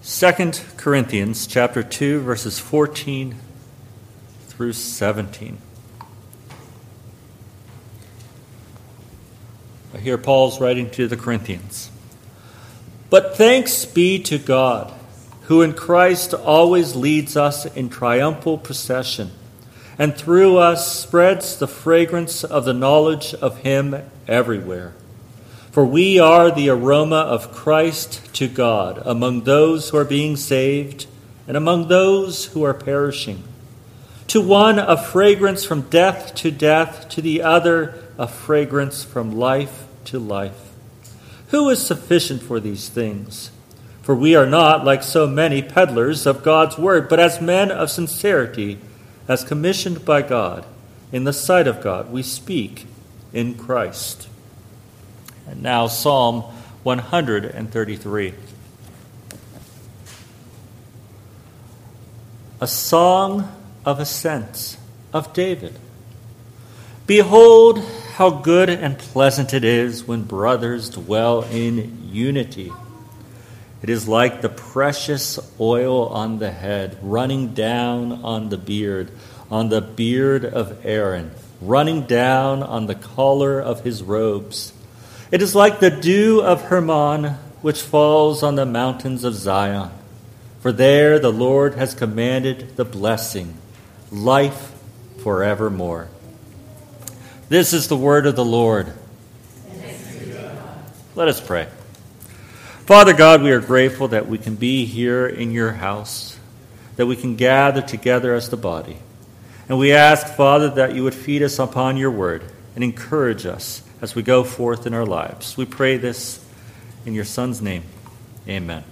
2 Corinthians chapter 2, verses 14 through 17. Here Paul's writing to the Corinthians. But thanks be to God, who in Christ always leads us in triumphal procession, and through us spreads the fragrance of the knowledge of him everywhere. For we are the aroma of Christ to God among those who are being saved and among those who are perishing. To one a fragrance from death, to the other a fragrance from life to life. Who is sufficient for these things? For we are not, like so many, peddlers of God's word, but as men of sincerity, as commissioned by God, in the sight of God, we speak in Christ. And now Psalm 133. A song of ascents of David. Behold, how good and pleasant it is when brothers dwell in unity. It is like the precious oil on the head, running down on the beard of Aaron, running down on the collar of his robes. It is like the dew of Hermon, which falls on the mountains of Zion. For there the Lord has commanded the blessing, life forevermore. This is the word of the Lord. Let us pray. Father God, we are grateful that we can be here in your house, that we can gather together as the body. And we ask, Father, that you would feed us upon your word and encourage us as we go forth in our lives. We pray this in your Son's name. Amen.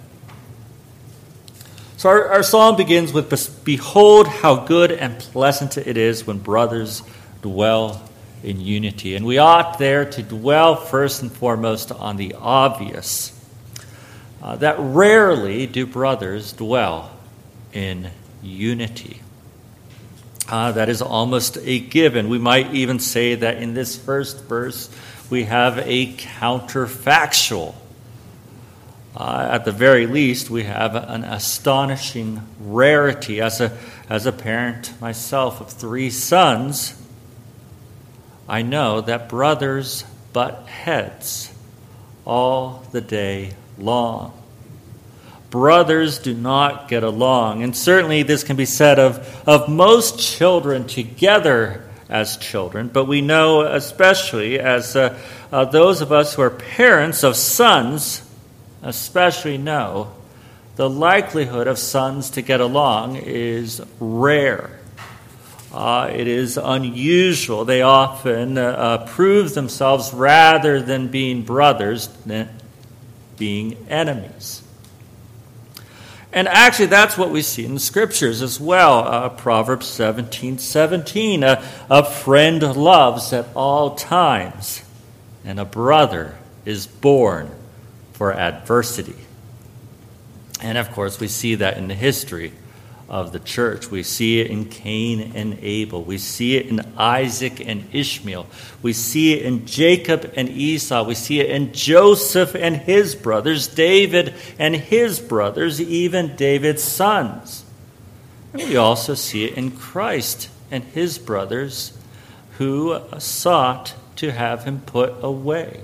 So our psalm begins with, behold how good and pleasant it is when brothers dwell in unity. And we ought there to dwell first and foremost on the obvious, that rarely do brothers dwell in unity. That is almost a given. We might even say that in this first verse we have a counterfactual. At the very least, we have an astonishing rarity. As a parent myself of 3 sons, I know that brothers butt heads all the day long. Brothers do not get along. And certainly this can be said of most children together as children. But we know, especially as those of us who are parents of sons, especially know, the likelihood of sons to get along is rare. It is unusual. They often prove themselves, rather than being brothers, being enemies. And actually, that's what we see in the Scriptures as well. Proverbs 17:17, a friend loves at all times, and a brother is born for adversity. And of course, we see that in the history of the church. We see it in Cain and Abel. We see it in Isaac and Ishmael. We see it in Jacob and Esau. We see it in Joseph and his brothers, David and his brothers, even David's sons. And we also see it in Christ and his brothers who sought to have him put away.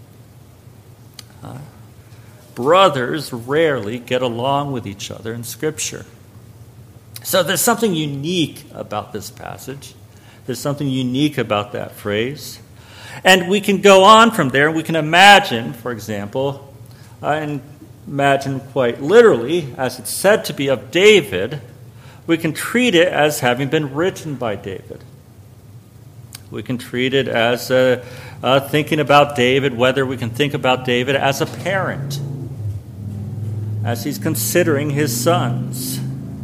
Brothers rarely get along with each other in Scripture. So there's something unique about this passage. There's something unique about that phrase. And we can go on from there. We can imagine, for example, and imagine quite literally, as it's said to be of David, we can treat it as having been written by David. We can treat it as thinking about David, whether we can think about David as a parent, as he's considering his sons.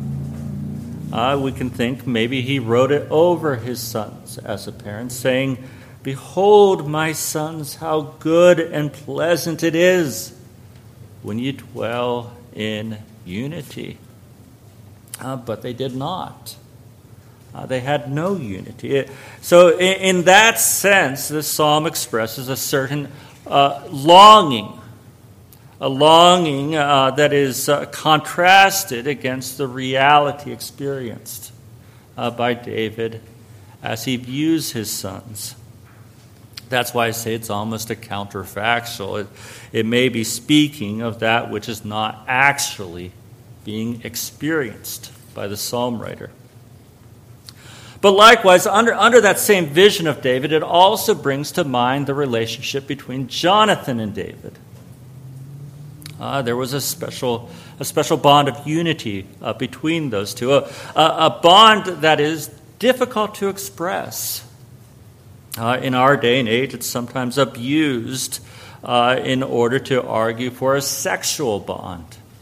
We can think maybe he wrote it over his sons as a parent, saying, behold, my sons, how good and pleasant it is when you dwell in unity. But they did not. They had no unity. So in that sense, the psalm expresses a certain longing, a longing that is contrasted against the reality experienced by David as he views his sons. That's why I say it's almost a counterfactual. It may be speaking of that which is not actually being experienced by the psalm writer. But likewise, under that same vision of David, it also brings to mind the relationship between Jonathan and David. There was a special bond of unity between those two, a bond that is difficult to express. In our day and age, it's sometimes abused in order to argue for a sexual bond.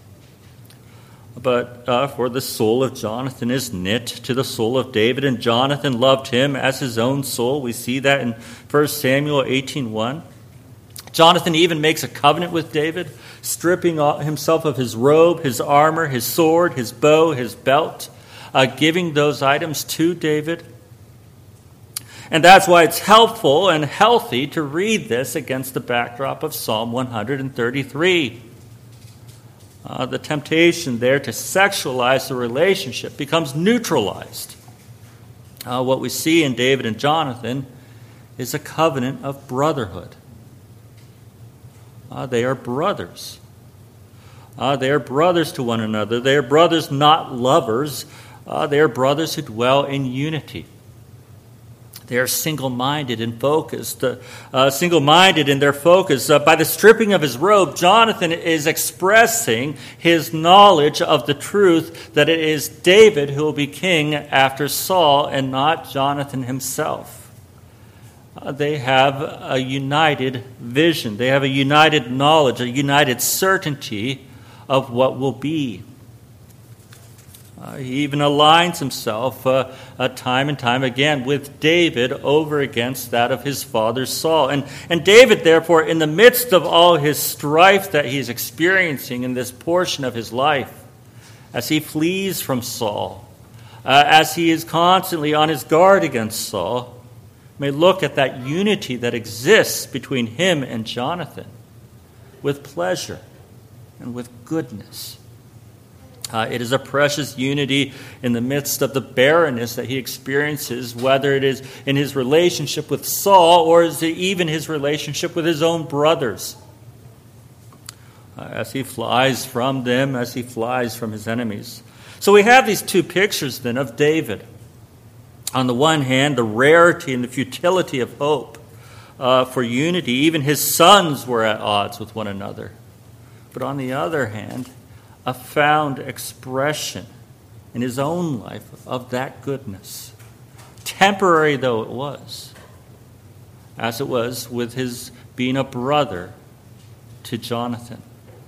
But for the soul of Jonathan is knit to the soul of David, and Jonathan loved him as his own soul. We see that in 1 Samuel 18:1. Jonathan even makes a covenant with David, stripping himself of his robe, his armor, his sword, his bow, his belt, giving those items to David. And that's why it's helpful and healthy to read this against the backdrop of Psalm 133. The temptation there to sexualize the relationship becomes neutralized. What we see in David and Jonathan is a covenant of brotherhood. They are brothers. They are brothers to one another. They are brothers, not lovers. They are brothers who dwell in unity. They are single-minded and focused. Single-minded in their focus. By the stripping of his robe, Jonathan is expressing his knowledge of the truth that it is David who will be king after Saul and not Jonathan himself. They have a united vision. They have a united knowledge, a united certainty of what will be. He even aligns himself time and time again with David over against that of his father Saul. And David, therefore, in the midst of all his strife that he's experiencing in this portion of his life, as he flees from Saul, as he is constantly on his guard against Saul, may look at that unity that exists between him and Jonathan with pleasure and with goodness. It is a precious unity in the midst of the barrenness that he experiences, whether it is in his relationship with Saul or is it even his relationship with his own brothers. As he flies from them, as he flies from his enemies. So we have these two pictures then of David. On the one hand, the rarity and the futility of hope for unity. Even his sons were at odds with one another. But on the other hand, a found expression in his own life of that goodness, temporary though it was, as it was with his being a brother to Jonathan.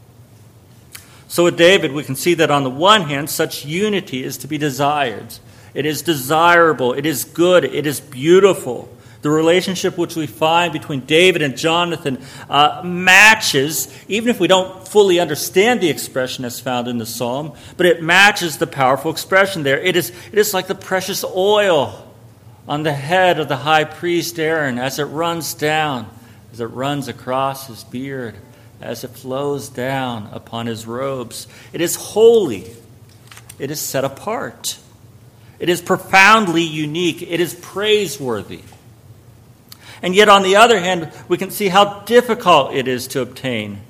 So with David, we can see that on the one hand, such unity is to be desired. It is desirable, it is good, it is beautiful. The relationship which we find between David and Jonathan matches, even if we don't fully understand the expression as found in the psalm, but it matches the powerful expression there. It is like the precious oil on the head of the high priest Aaron as it runs down, as it runs across his beard, as it flows down upon his robes. It is holy. It is set apart. It is profoundly unique. It is praiseworthy. And yet, on the other hand, we can see how difficult it is to obtain.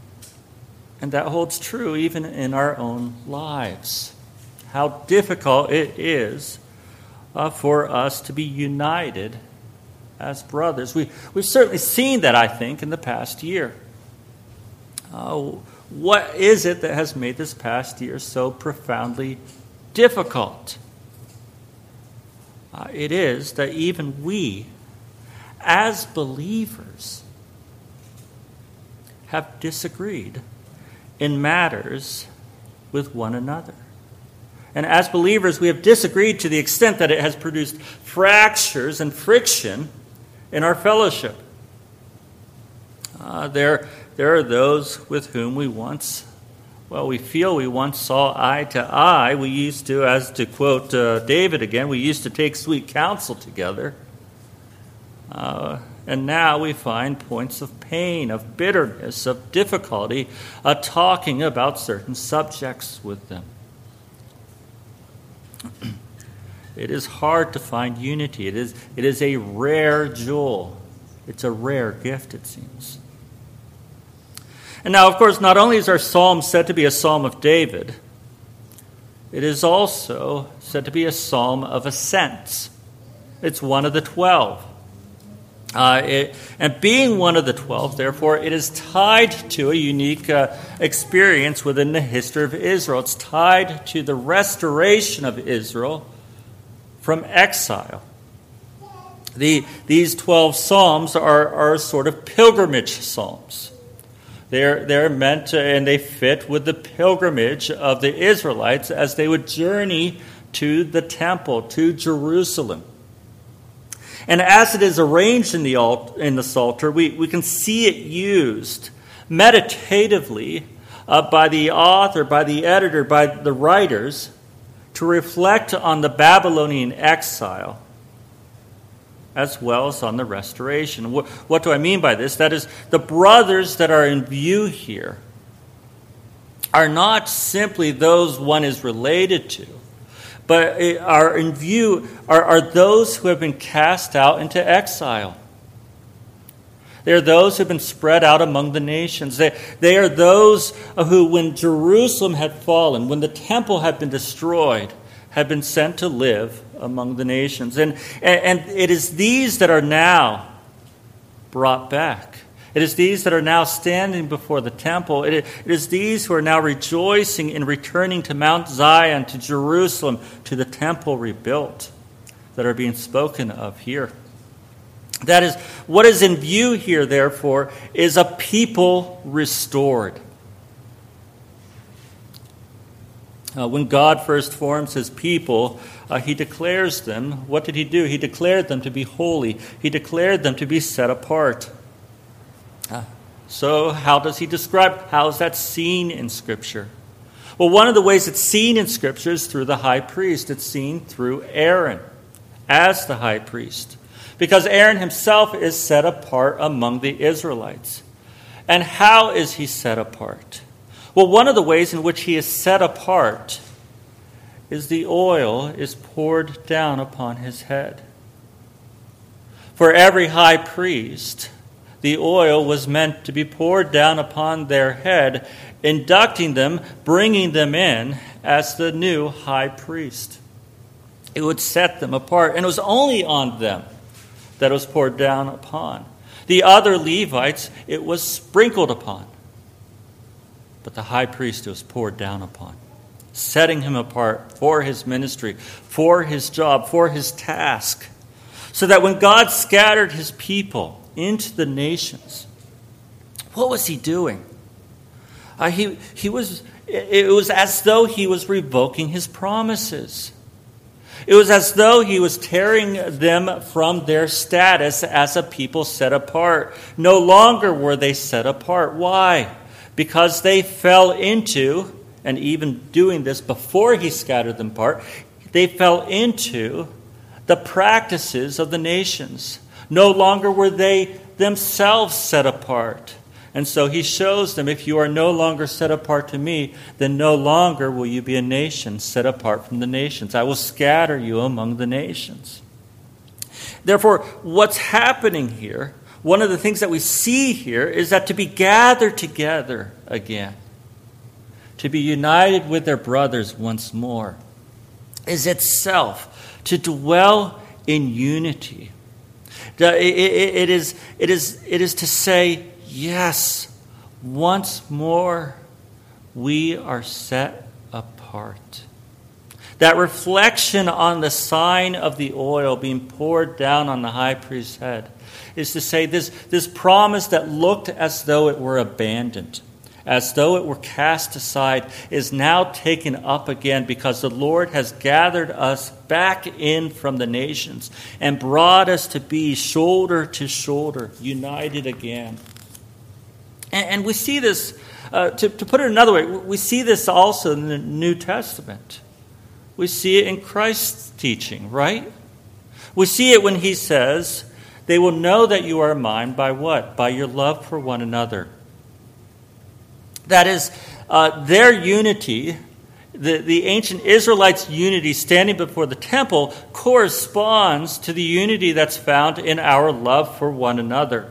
And that holds true even in our own lives. How difficult it is for us to be united as brothers. We've certainly seen that, I think, in the past year. What is it that has made this past year so profoundly difficult? It is that even we, as believers, have disagreed in matters with one another. And as believers, we have disagreed to the extent that it has produced fractures and friction in our fellowship. There are those with whom we feel we once saw eye to eye. We used to, as to quote David again, we used to take sweet counsel together. And now we find points of pain, of bitterness, of difficulty, talking about certain subjects with them. It is hard to find unity. It is a rare jewel. It's a rare gift, it seems. And now, of course, not only is our psalm said to be a psalm of David, it is also said to be a psalm of ascents. It's one of the 12. And being one of the 12, therefore, it is tied to a unique experience within the history of Israel. It's tied to the restoration of Israel from exile. These 12 psalms are sort of pilgrimage psalms. They're meant to, and they fit with the pilgrimage of the Israelites as they would journey to the temple, to Jerusalem. And as it is arranged in the Psalter, we can see it used meditatively by the author, by the editor, by the writers, to reflect on the Babylonian exile as well as on the restoration. What do I mean by this? That is, the brothers that are in view here are not simply those one is related to, but are in view are those who have been cast out into exile. They are those who have been spread out among the nations. They are those who, when Jerusalem had fallen, when the temple had been destroyed, had been sent to live among the nations. And it is these that are now brought back. It is these that are now standing before the temple. It is these who are now rejoicing in returning to Mount Zion, to Jerusalem, to the temple rebuilt, that are being spoken of here. That is, what is in view here, therefore, is a people restored. When God first forms his people, he declares them. What did he do? He declared them to be holy. He declared them to be set apart. So how does he describe? How is that seen in Scripture? Well, one of the ways it's seen in Scripture is through the high priest. It's seen through Aaron as the high priest, because Aaron himself is set apart among the Israelites. And how is he set apart? Well, one of the ways in which he is set apart is the oil is poured down upon his head. For every high priest, the oil was meant to be poured down upon their head, inducting them, bringing them in as the new high priest. It would set them apart, and it was only on them that it was poured down upon. The other Levites, it was sprinkled upon. But the high priest was poured down upon, setting him apart for his ministry, for his job, for his task, so that when God scattered his people into the nations, what was he doing? It was as though he was revoking his promises. It was as though he was tearing them from their status as a people set apart. No longer were they set apart. Why? Because they fell into, and even doing this before he scattered them apart, they fell into the practices of the nations. No longer were they themselves set apart. And so he shows them, if you are no longer set apart to me, then no longer will you be a nation set apart from the nations. I will scatter you among the nations. Therefore, what's happening here, one of the things that we see here is that to be gathered together again, to be united with their brothers once more, is itself to dwell in unity. It is to say, yes, once more we are set apart. That reflection on the sign of the oil being poured down on the high priest's head is to say this promise that looked as though it were abandoned, as though it were cast aside, is now taken up again because the Lord has gathered us back in from the nations and brought us to be shoulder to shoulder, united again. And we see this, to put it another way, we see this also in the New Testament. We see it in Christ's teaching, right? We see it when he says, They will know that you are mine by what? By your love for one another. That is, their unity, the ancient Israelites' unity standing before the temple, corresponds to the unity that's found in our love for one another.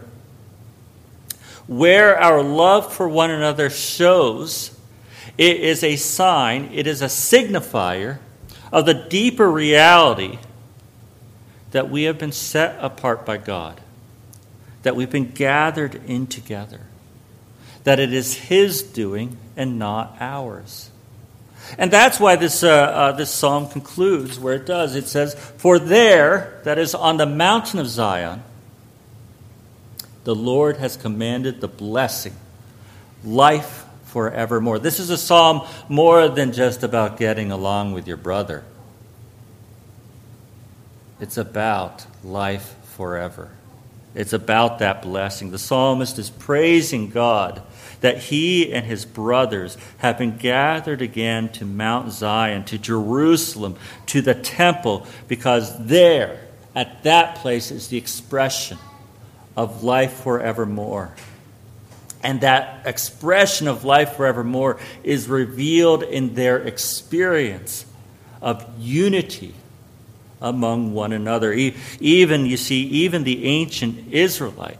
Where our love for one another shows, it is a sign, it is a signifier of the deeper reality that we have been set apart by God, that we've been gathered in together, that it is His doing and not ours. And that's why this psalm concludes where it does. It says, "For there, that is on the mountain of Zion, the Lord has commanded the blessing, life forevermore." This is a psalm more than just about getting along with your brother. It's about life forever. It's about that blessing. The psalmist is praising God that he and his brothers have been gathered again to Mount Zion, to Jerusalem, to the temple, because there, at that place, is the expression of life forevermore. And that expression of life forevermore is revealed in their experience of unity among one another. Even the ancient Israelite,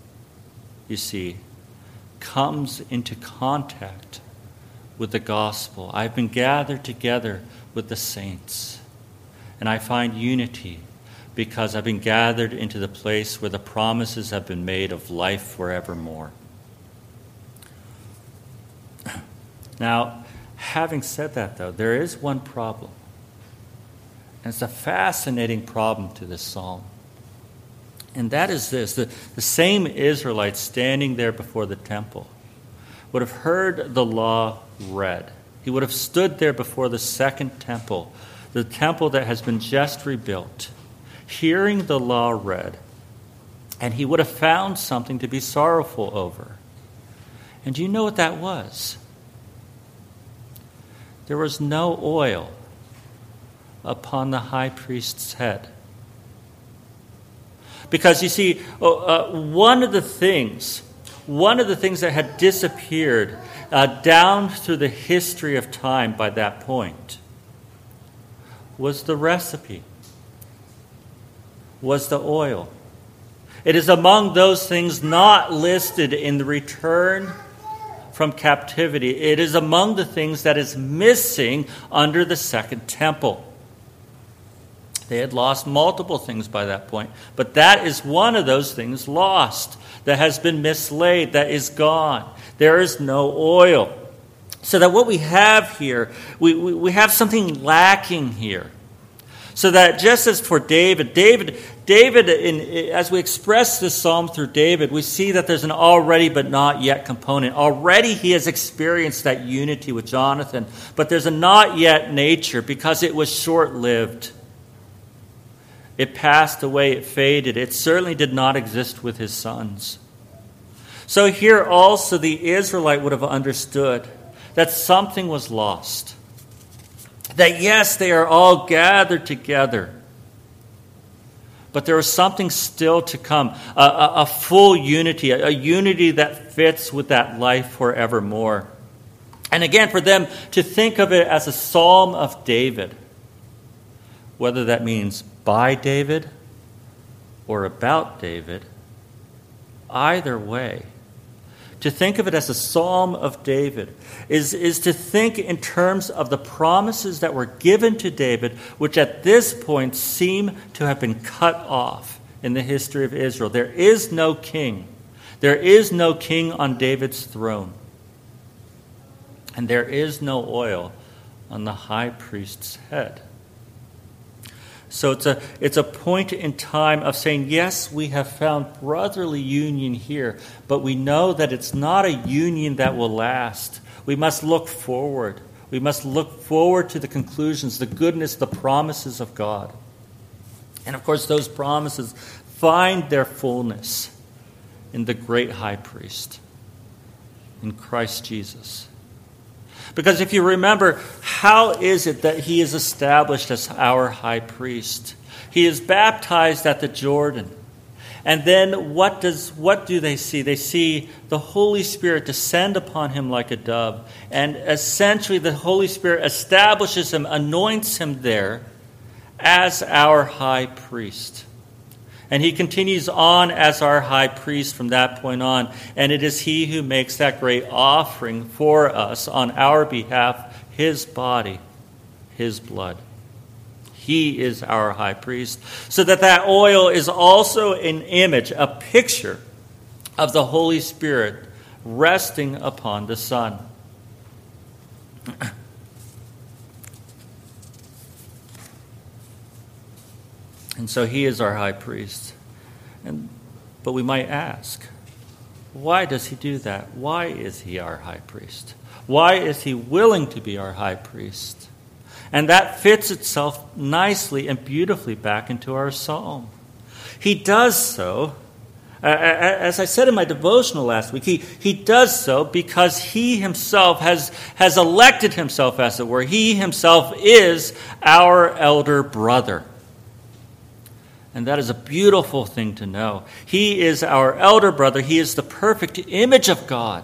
comes into contact with the gospel. I've been gathered together with the saints, and I find unity because I've been gathered into the place where the promises have been made of life forevermore. Now, having said that, though, there is one problem. And it's a fascinating problem to this psalm. And that is this. The same Israelites standing there before the temple would have heard the law read. He would have stood there before the second temple, the temple that has been just rebuilt, hearing the law read. And he would have found something to be sorrowful over. And do you know what that was? There was no oil upon the high priest's head. Because you see, one of the things that had disappeared down through the history of time by that point was the recipe, was the oil. It is among those things not listed in the return from captivity. It is among the things that is missing under the second temple. They had lost multiple things by that point, but that is one of those things lost, that has been mislaid, that is gone. There is no oil. So that what we have here, we have something lacking here. So that just as for David, as we express this psalm through David, we see that there's an already but not yet component. Already he has experienced that unity with Jonathan, but there's a not yet nature because it was short-lived. It passed away, it faded. It certainly did not exist with his sons. So here also the Israelite would have understood that something was lost. That yes, they are all gathered together, but there is something still to come, a full unity, a unity that fits with that life forevermore. And again, for them to think of it as a psalm of David, whether that means by David or about David, either way, to think of it as a psalm of David is to think in terms of the promises that were given to David, which at this point seem to have been cut off in the history of Israel. There is no king. There is no king on David's throne. And there is no oil on the high priest's head. So it's a point in time of saying, yes, we have found brotherly union here, but we know that it's not a union that will last. We must look forward. We must look forward to the conclusions, the goodness, the promises of God. And of course, those promises find their fullness in the great high priest, in Christ Jesus. Because if you remember, how is it that he is established as our high priest? He is baptized at the Jordan. And then what do they see? They see the Holy Spirit descend upon him like a dove. And essentially the Holy Spirit establishes him, anoints him there as our high priest. And he continues on as our high priest from that point on. And it is he who makes that great offering for us on our behalf, his body, his blood. He is our high priest. So that oil is also an image, a picture of the Holy Spirit resting upon the Son. And so he is our high priest. But we might ask, why does he do that? Why is he our high priest? Why is he willing to be our high priest? And that fits itself nicely and beautifully back into our psalm. He does so, as I said in my devotional last week, he does so because he himself has elected himself, as it were. He himself is our elder brother. And that is a beautiful thing to know. He is our elder brother. He is the perfect image of God,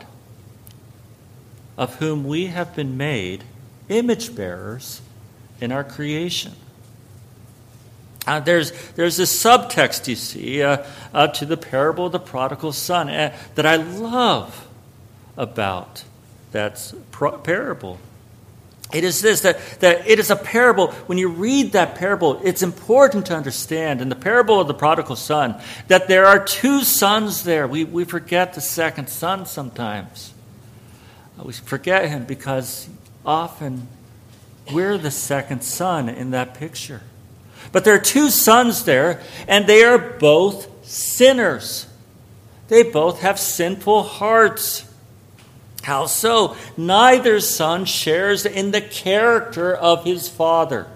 of whom we have been made image bearers in our creation. There's this subtext, you see, to the parable of the prodigal son that I love about that parable. It is this, that it is a parable. When you read that parable, it's important to understand, in the parable of the prodigal son, that there are two sons there. We forget the second son sometimes. We forget him because often we're the second son in that picture. But there are two sons there, and they are both sinners. They both have sinful hearts. How so? Neither son shares in the character of his father.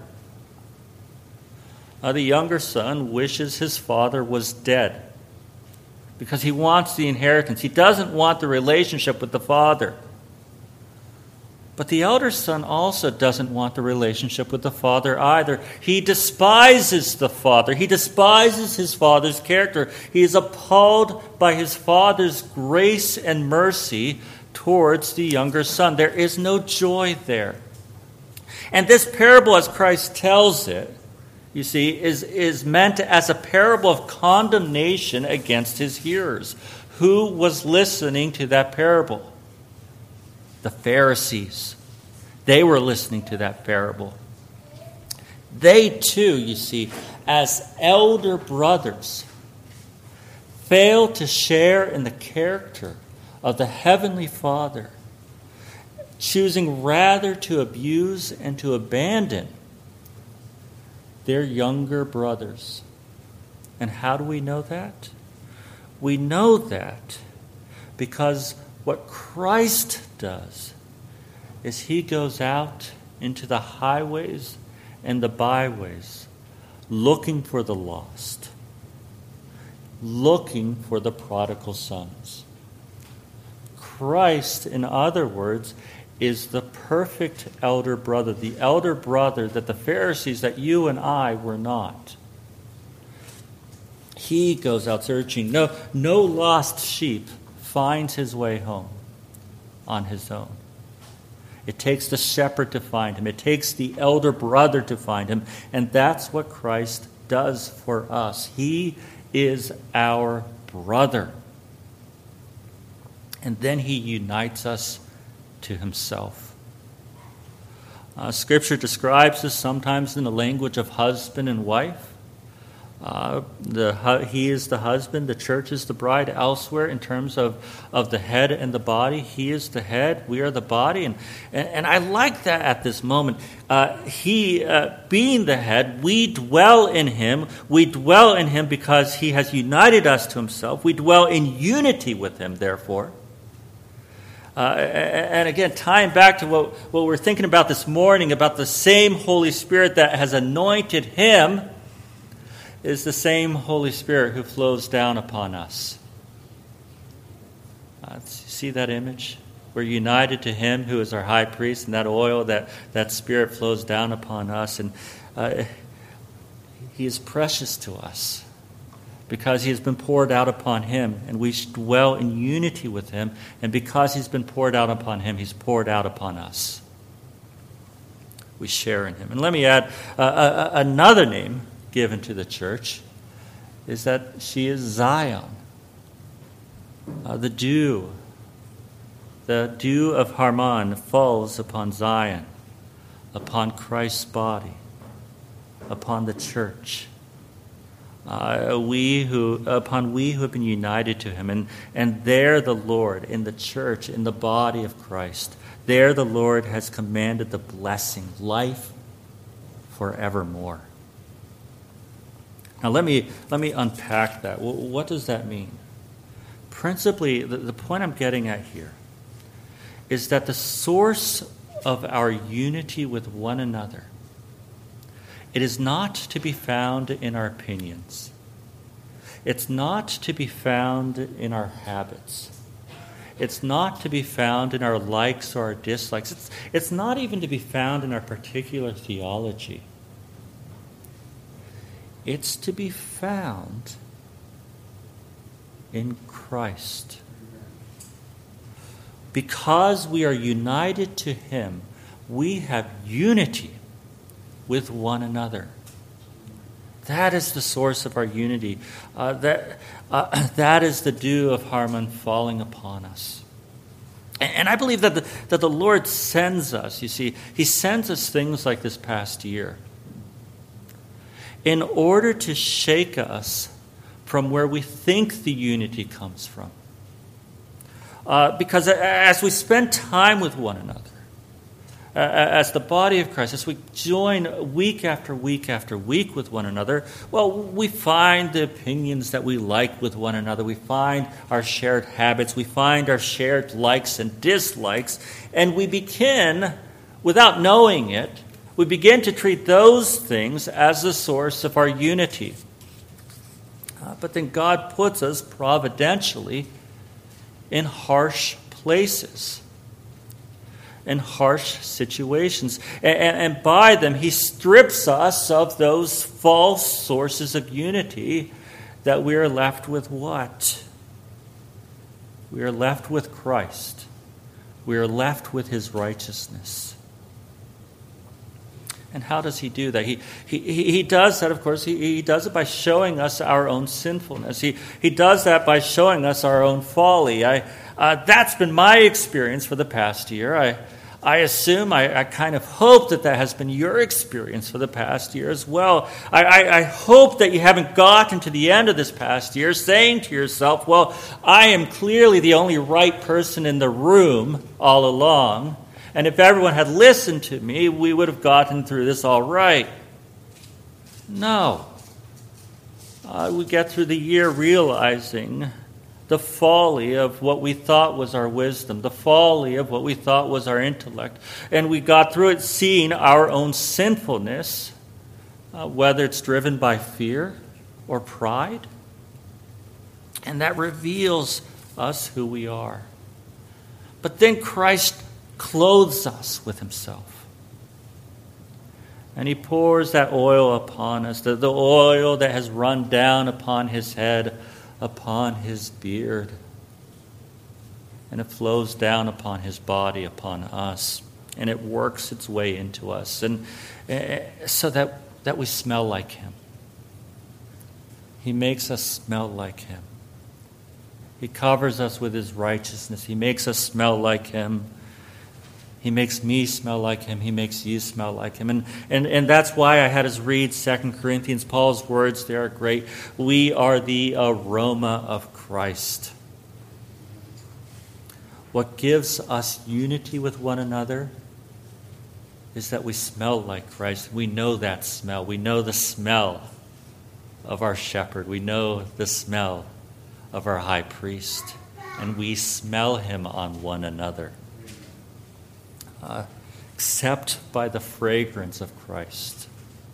The younger son wishes his father was dead because he wants the inheritance. He doesn't want the relationship with the father. But the elder son also doesn't want the relationship with the father either. He despises the father. He despises his father's character. He is appalled by his father's grace and mercy towards the younger son. There is no joy there. And this parable, as Christ tells it, you see, is meant as a parable of condemnation against his hearers. Who was listening to that parable? The Pharisees. They were listening to that parable. They too, you see, as elder brothers, failed to share in the character of the Heavenly Father, choosing rather to abuse and to abandon their younger brothers. And how do we know that? We know that because what Christ does is he goes out into the highways and the byways looking for the lost, looking for the prodigal sons. Christ, in other words, is the perfect elder brother, the elder brother that the Pharisees, that you and I were not. He goes out searching. No lost sheep finds his way home on his own. It takes the shepherd to find him. It takes the elder brother to find him. And that's what Christ does for us. He is our brother. And then he unites us to himself. Scripture describes this sometimes in the language of husband and wife. He is the husband, the church is the bride. Elsewhere, in terms of the head and the body, he is the head, we are the body. And I like that at this moment. He, being the head, we dwell in him. We dwell in him because he has united us to himself. We dwell in unity with him, therefore. And again, tying back to what we're thinking about this morning, about the same Holy Spirit that has anointed him, is the same Holy Spirit who flows down upon us. See that image? We're united to him who is our high priest, and that oil, that Spirit flows down upon us. And he is precious to us because he has been poured out upon him, and we dwell in unity with him. And because he's been poured out upon him, he's poured out upon us. We share in him. And let me add another name given to the church is that she is Zion. The dew of Harmon falls upon Zion, upon Christ's body, upon the church. We who have been united to him, and there the Lord, in the church, in the body of Christ, there the Lord has commanded the blessing, life forevermore. Now let me unpack that. What does that mean? Principally, the point I'm getting at here is that the source of our unity with one another, it is not to be found in our opinions. It's not to be found in our habits. It's not to be found in our likes or our dislikes. It's not even to be found in our particular theology. It's to be found in Christ. Because we are united to him, we have unity with one another. That is the source of our unity. That is the dew of Harmon falling upon us. And I believe that the Lord sends us, you see, he sends us things like this past year in order to shake us from where we think the unity comes from. Because as we spend time with one another, as the body of Christ, as we join week after week after week with one another, well, we find the opinions that we like with one another. We find our shared habits. We find our shared likes and dislikes. And we begin, without knowing it, we begin to treat those things as the source of our unity. But then God puts us providentially in harsh places, in harsh situations. And by them, he strips us of those false sources of unity that we are left with what? We are left with Christ. We are left with his righteousness. And how does he do that? He does that, of course, he does it by showing us our own sinfulness. He does that by showing us our own folly. That's been my experience for the past year. I assume, I kind of hope that has been your experience for the past year as well. I hope that you haven't gotten to the end of this past year saying to yourself, well, I am clearly the only right person in the room all along. And if everyone had listened to me, we would have gotten through this all right. No. We get through the year realizing the folly of what we thought was our wisdom, the folly of what we thought was our intellect. And we got through it seeing our own sinfulness, whether it's driven by fear or pride. And that reveals us who we are. But then Christ clothes us with himself. And he pours that oil upon us, the oil that has run down upon his head, upon his beard. And it flows down upon his body, upon us. And it works its way into us. And so that we smell like him. He makes us smell like him. He covers us with his righteousness. He makes us smell like him. He makes me smell like him. He makes you smell like him. And that's why I had us read 2 Corinthians. Paul's words, they are great. We are the aroma of Christ. What gives us unity with one another is that we smell like Christ. We know that smell. We know the smell of our shepherd. We know the smell of our high priest. And we smell him on one another. Except by the fragrance of Christ.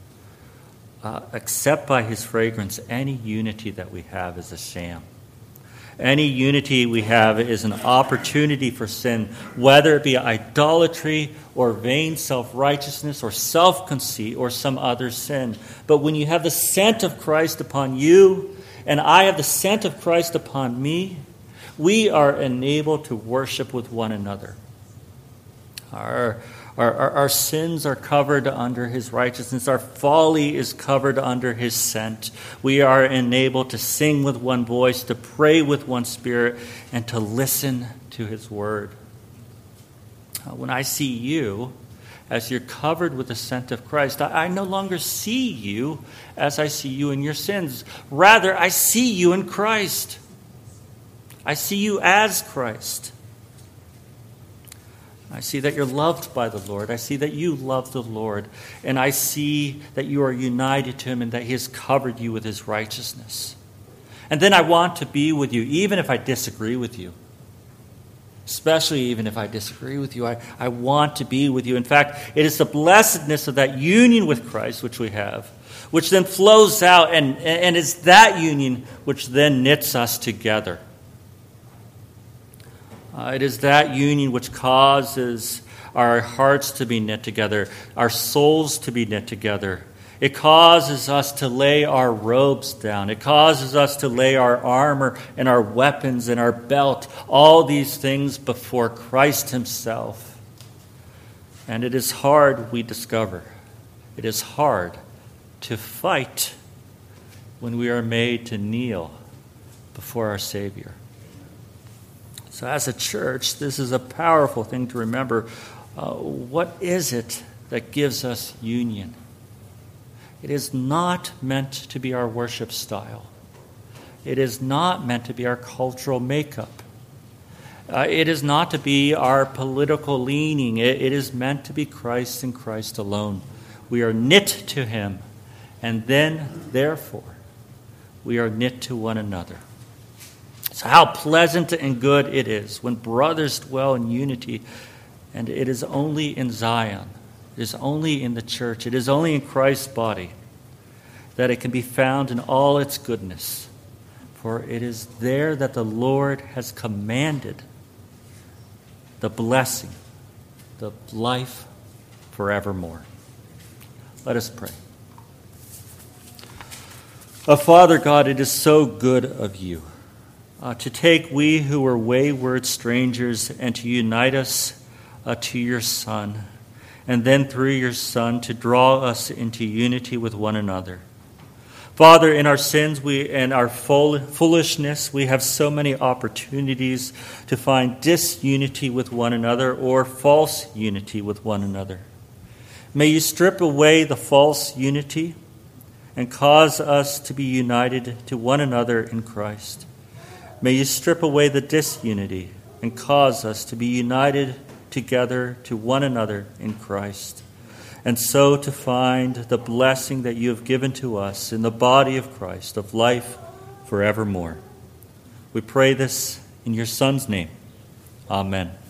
Except by his fragrance, any unity that we have is a sham. Any unity we have is an opportunity for sin, whether it be idolatry or vain self-righteousness or self-conceit or some other sin. But when you have the scent of Christ upon you and I have the scent of Christ upon me, we are enabled to worship with one another. Our sins are covered under his righteousness. Our folly is covered under his scent. We are enabled to sing with one voice, to pray with one spirit, and to listen to his word. When I see you, as you're covered with the scent of Christ, I no longer see you as I see you in your sins. Rather, I see you in Christ. I see you as Christ. I see that you're loved by the Lord. I see that you love the Lord. And I see that you are united to him and that he has covered you with his righteousness. And then I want to be with you, even if I disagree with you. Especially even if I disagree with you, I want to be with you. In fact, it is the blessedness of that union with Christ which we have, which then flows out, and it's that union which then knits us together. It is that union which causes our hearts to be knit together, our souls to be knit together. It causes us to lay our robes down. It causes us to lay our armor and our weapons and our belt, all these things before Christ himself. And it is hard, we discover. It is hard to fight when we are made to kneel before our Savior. So as a church, this is a powerful thing to remember. What is it that gives us union? It is not meant to be our worship style. It is not meant to be our cultural makeup. It is not to be our political leaning. It is meant to be Christ and Christ alone. We are knit to him, and then, therefore, we are knit to one another. So how pleasant and good it is when brothers dwell in unity, and it is only in Zion. It is only in the church. It is only in Christ's body that it can be found in all its goodness. For it is there that the Lord has commanded the blessing, the life forevermore. Let us pray. Father God, it is so good of you to take we who were wayward strangers and to unite us to your Son, and then through your Son to draw us into unity with one another. Father, in our sins and our foolishness, we have so many opportunities to find disunity with one another or false unity with one another. May you strip away the false unity and cause us to be united to one another in Christ. May you strip away the disunity and cause us to be united together to one another in Christ, and so to find the blessing that you have given to us in the body of Christ, of life forevermore. We pray this in your Son's name. Amen.